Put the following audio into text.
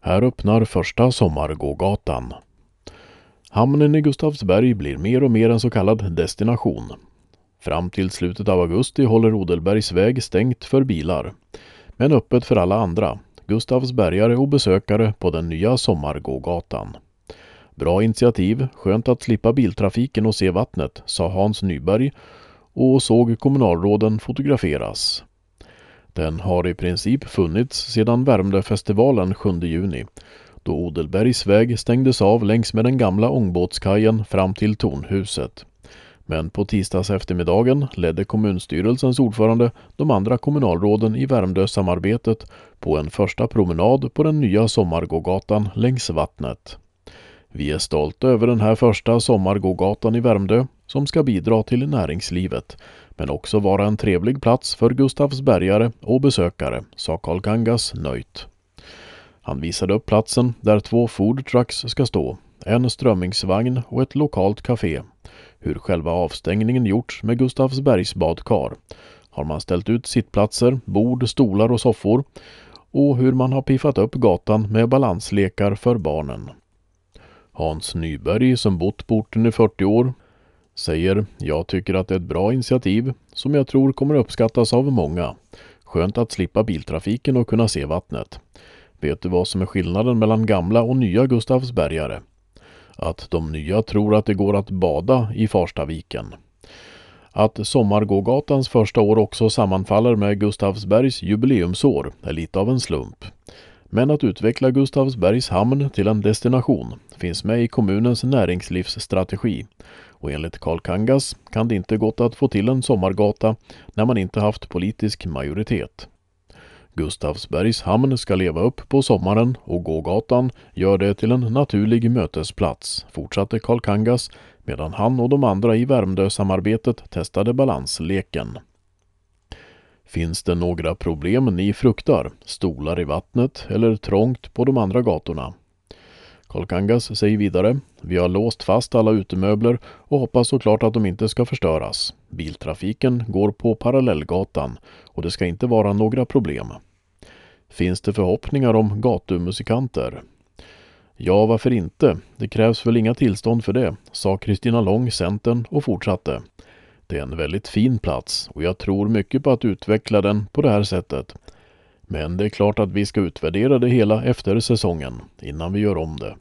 Här öppnar första sommargågatan. Hamnen i Gustavsberg blir mer och mer en så kallad destination. Fram till slutet av augusti håller Odelbergs väg stängt för bilar, men öppet för alla andra, Gustavsbergare och besökare på den nya sommargågatan. Bra initiativ, skönt att slippa biltrafiken och se vattnet, sa Hans Nyberg och såg kommunalråden fotograferas. Den har i princip funnits sedan Värmdöfestivalen 7 juni, då Odelbergs väg stängdes av längs med den gamla ångbåtskajen fram till Tornhuset. Men på tisdags eftermiddagen ledde kommunstyrelsens ordförande de andra kommunalråden i Värmdö-samarbetet på en första promenad på den nya sommargågatan längs vattnet. Vi är stolta över den här första sommargågatan i Värmdö som ska bidra till näringslivet, men också vara en trevlig plats för Gustavsbergare och besökare, sa Carl Kangas nöjt. Han visade upp platsen där 2 food trucks ska stå, en strömmingsvagn och ett lokalt café. Hur själva avstängningen gjorts med Gustavsbergs badkar. Har man ställt ut sittplatser, bord, stolar och soffor, och hur man har piffat upp gatan med balanslekar för barnen. Hans Nyberg, som bott på orten i 40 år, säger: jag tycker att det är ett bra initiativ som jag tror kommer uppskattas av många. Skönt att slippa biltrafiken och kunna se vattnet. Vet du vad som är skillnaden mellan gamla och nya Gustavsbergare? Att de nya tror att det går att bada i Farstaviken. Att sommargågatans första år också sammanfaller med Gustavsbergs jubileumsår är lite av en slump. Men att utveckla Gustavsbergs hamn till en destination finns med i kommunens näringslivsstrategi. Och enligt Carl Kangas kan det inte gått att få till en sommargata när man inte haft politisk majoritet. Gustavsbergs hamn ska leva upp på sommaren och gågatan gör det till en naturlig mötesplats, fortsatte Carl Kangas medan han och de andra i Värmdö-samarbetet testade balansleken. Finns det några problem ni fruktar? Stolar i vattnet eller trångt på de andra gatorna? Carl Kangas säger vidare: vi har låst fast alla utemöbler och hoppas såklart att de inte ska förstöras. Biltrafiken går på parallellgatan och det ska inte vara några problem. Finns det förhoppningar om gatumusikanter? Ja, varför inte? Det krävs väl inga tillstånd för det, sa Kristina Lång, Centern, och fortsatte. Det är en väldigt fin plats och jag tror mycket på att utveckla den på det här sättet. Men det är klart att vi ska utvärdera det hela efter säsongen innan vi gör om det.